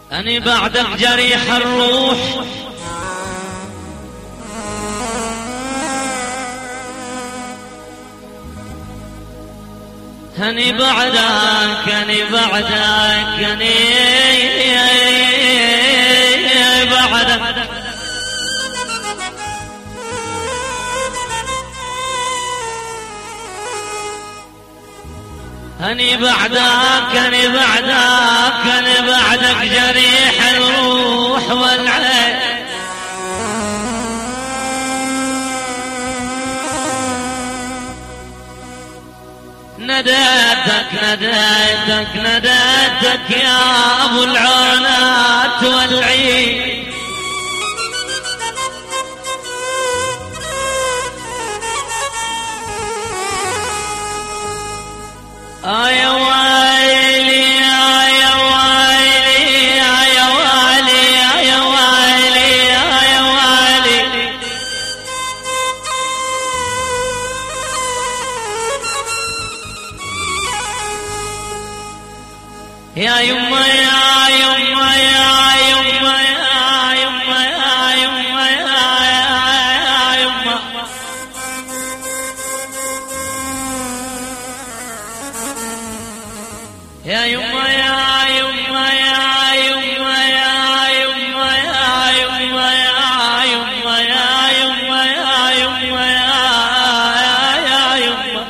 أني بعدك جريح الروح أني بعدك أني بعدك أني بعدك أني بعدك أني بعدك أني بعدك جريح الروح والعين نديتك نديتك نديتك يا أبو العونات والعين يا ويلي يا ويلي يا ويلي يا ويلي يا ويلي يا يما يا يما يا يما يا يما يا يما يا يما يا يما يا يما يا يما يا يما يا يما يا يما يا يما يا يما يا يما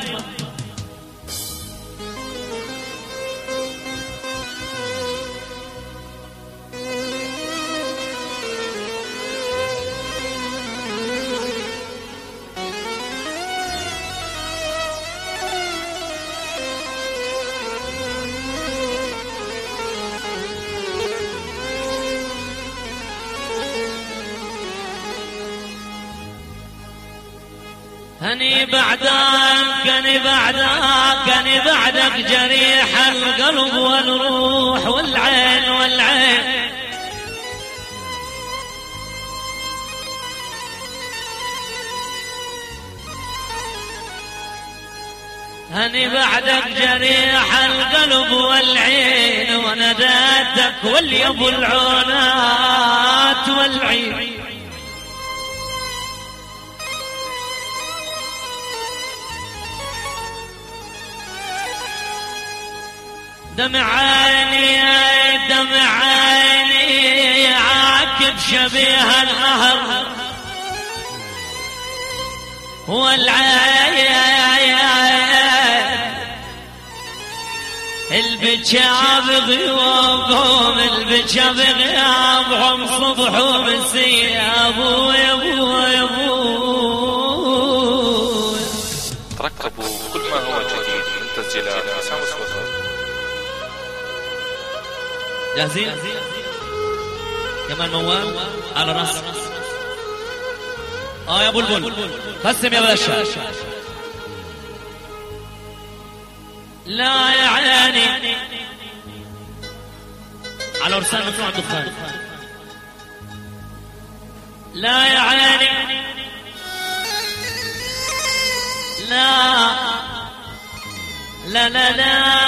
أني بعدك أني بعدك أني بعدك جريح القلب والروح والعين والعين أني بعدك جريح القلب والعين ونادتك واليب العونات والعين دمع عيني دمع عيني عاكب شبيه النهر والعين البكا بغيابهم البكا بغيابهم صبح ومسي يا ابو يا ابو يا ابو. ترقبوا كل ما هو جديد من تسجيلات حسام الصوصات. جاهزين؟ كمان موال على راس يا بلبل قسم يا باشا. لا يا عيني على رسالة مطلع الدخان. لا يا عيني لا لا لا لا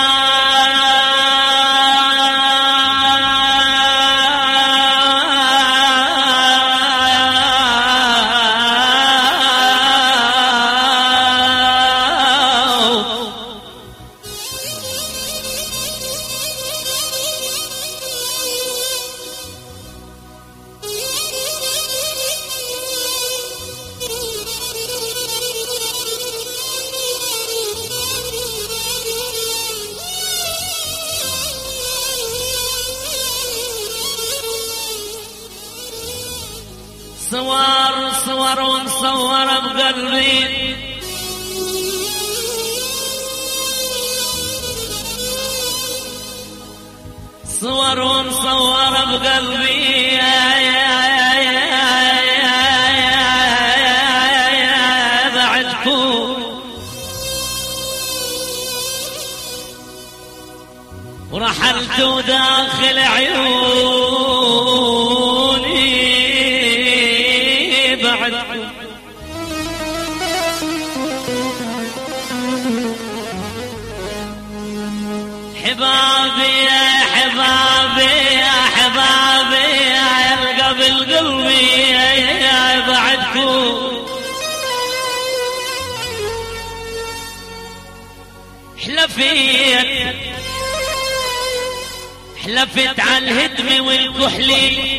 صور صور ونصور بقلبي صور ونصور بقلبي بعدكم ورحلت داخل عيوني بعدكم حبابي يا حبابي يا وقلبي بعدكم حلفت على الهدم والكحل،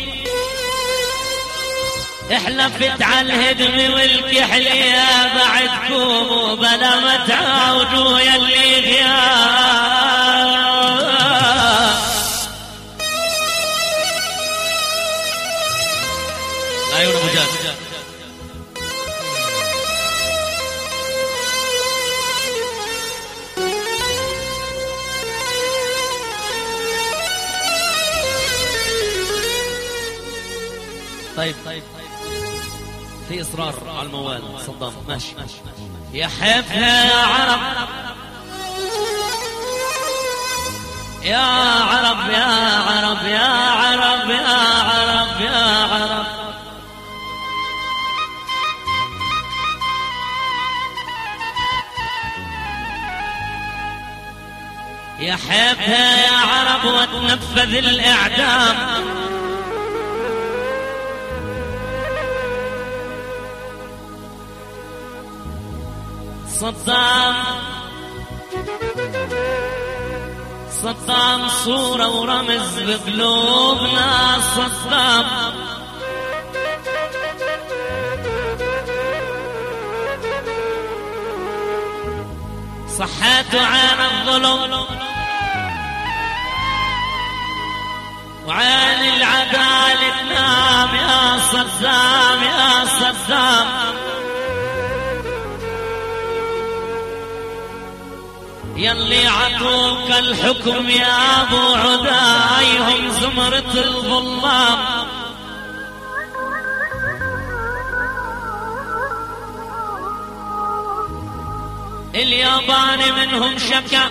حلفت على الهدم والكحل يا بعدكم بلا ما تعودوا يلي غياب. عيون ابو جاد طيب في إصرار على الموال. صدام ماشي. يا حيفها يا عرب يا عرب يا عرب يا عرب يا عرب يا عرب، يا حيفها يا عرب وتنفذ الإعدام. صدام صورة ورمز بقلوبنا. صدام صحته عين الظلم وعين العدالة تنام يا صدام يا صدام. يلي عطوك الحكم يا ابو عداي هم زمرة الظلام. الياباني منهم شكا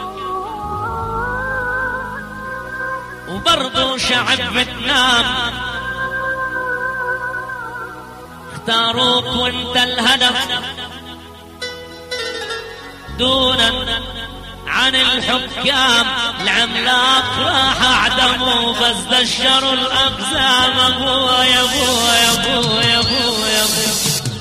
وبرضو شعب فيتنام، اختاروك وانت الهدف دونا عن الحكام. العملاق راح اعدموا بس دشروا الاقزام. ابوه يا ابوه يا ابوه يا ابوه يا ابوه.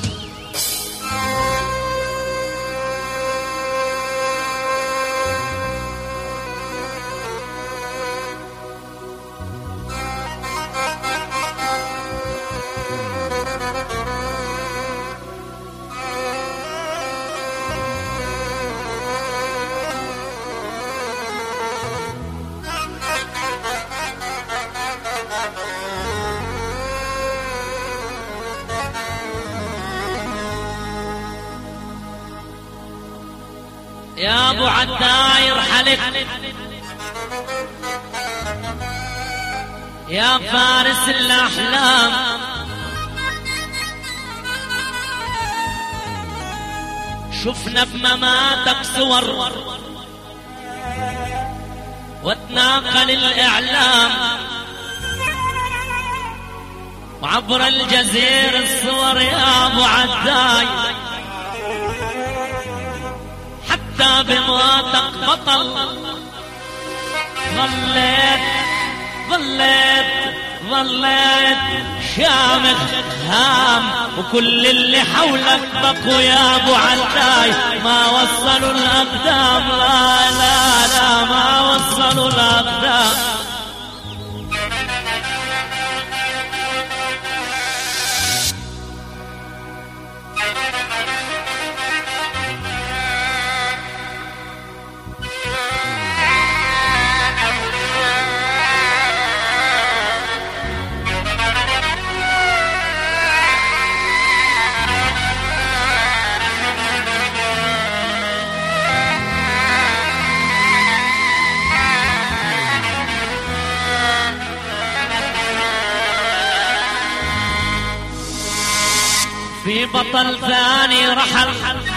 يا ابو عداير حلف يا فارس الاحلام، شفنا بمماتك صور وتناقل الاعلام، وعبر الجزيرة الصور يا ابو عداي. حتى بمواتك بطل ظليت شامخ هام، وكل اللي حولك بقوا يا ابو عداي ما وصلوا الاقدام. لا لا لا ما وصلوا الاقدام. في بطل ثاني رحل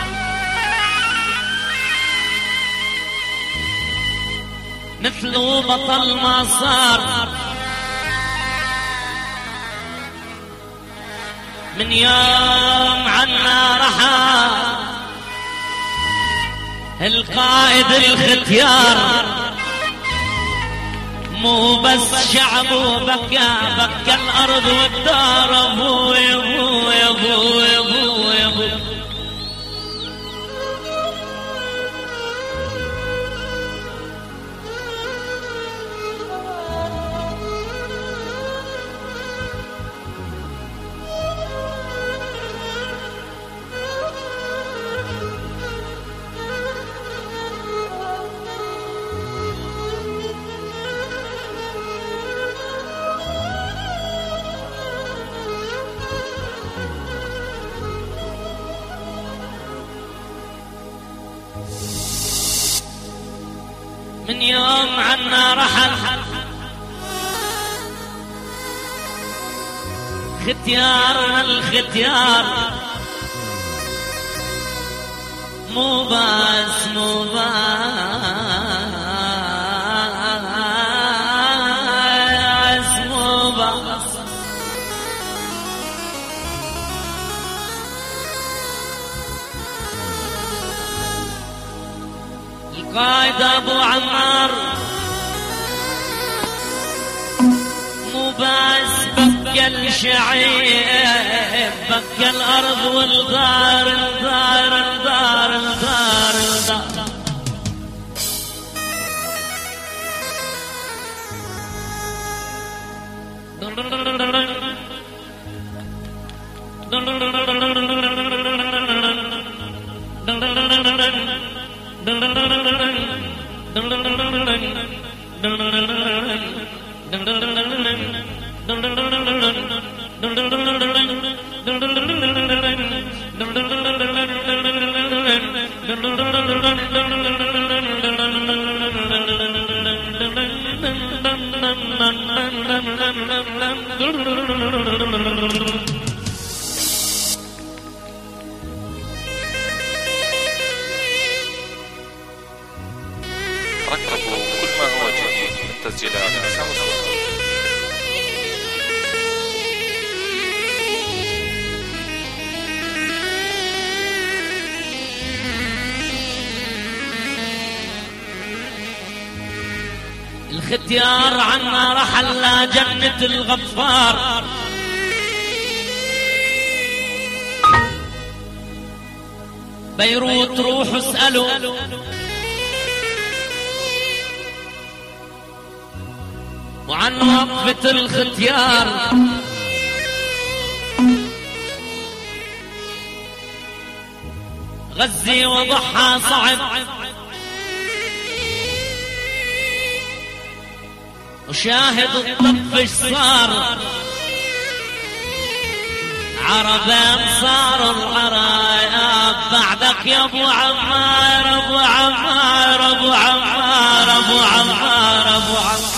مثله بطل ما صار، من يوم عنا رحل القائد الختيار مو بس شعب وبكى بكى الأرض والدار أبوي أبوي أبوي أبوي أبوي. من يوم عنا رحل ختيارنا الختيار مو بس مو بس القائد ابو عمار مو بس بكى الشعيب بكى الارض والدار الدار الدار الدار الدار. ركبوا كل ما هو جديد من تسجيلات حسام الصوت. الختيار عنا رحل لا جنة الغفار بيروت روحوا اسألوا وعن وقفة الختيار غزي وضحى صعب وشاهد الطفش صار عربين صاروا العرايب بعدك يا ابو عمار ابو عمار ابو عمار ابو عمار ابو عمار.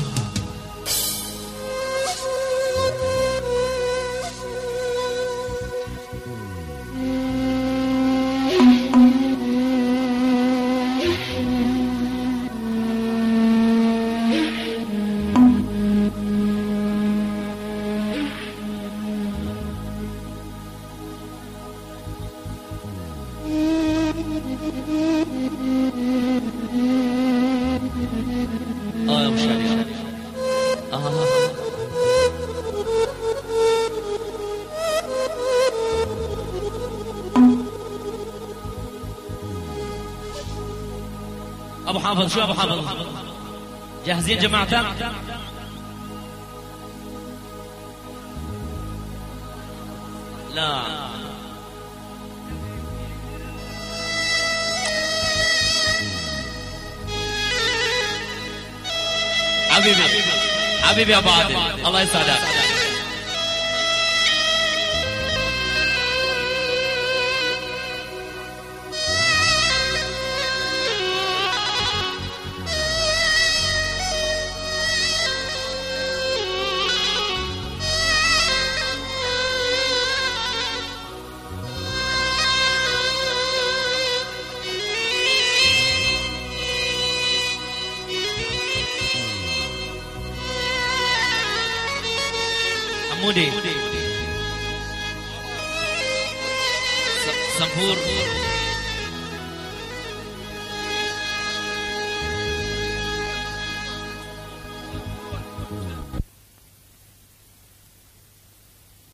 يا ابو شادي ابو حافظ. شو ابو حافظ جاهزين جماعتك؟ لا حبيبي حبيبي يا ابو عادل الله يسعدك. حمودي سمبور